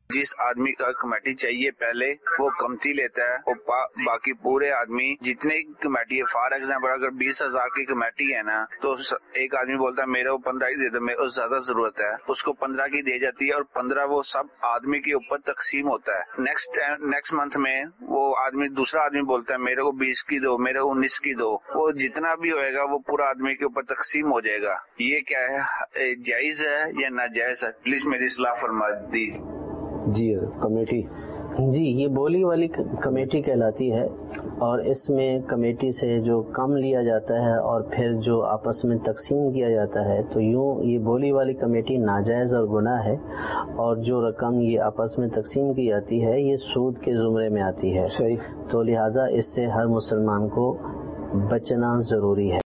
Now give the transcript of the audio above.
जिस आदमी का कमेटी चाहिए पहले वो कमती लेता है और बाकी पूरे आदमी जितने कमेटी है, फॉर एग्जाम्पल अगर 20,000 की कमेटी है ना, तो एक आदमी बोलता है मेरे को 15 की दे दो, मेरे को ज्यादा जरूरत है, उसको 15 की दी जाती है और 15 वो सब आदमी के ऊपर तकसीम होता है। नेक्स्ट मंथ में वो आदमी दूसरा आदमी बोलता है मेरे को 20 की दो, मेरे को 19 की दो, वो जितना भी होएगा वो पूरा आदमी के ऊपर तकसीम हो जाएगा। ये क्या है, जायज है या नाजायज है? प्लीज मेरी सलाह फरमा दीजिए। जी कमेटी जी ये बोली वाली कमेटी कहलाती है और इसमें कमेटी से जो कम लिया जाता है और फिर जो आपस में तकसीम किया जाता है, तो यूँ ये बोली वाली कमेटी नाजायज़ और गुनाह है और जो रकम ये आपस में तकसीम की जाती है ये सूद के ज़ुमरे में आती है। सही। तो लिहाजा इससे हर मुसलमान को बचना ज़रूरी है।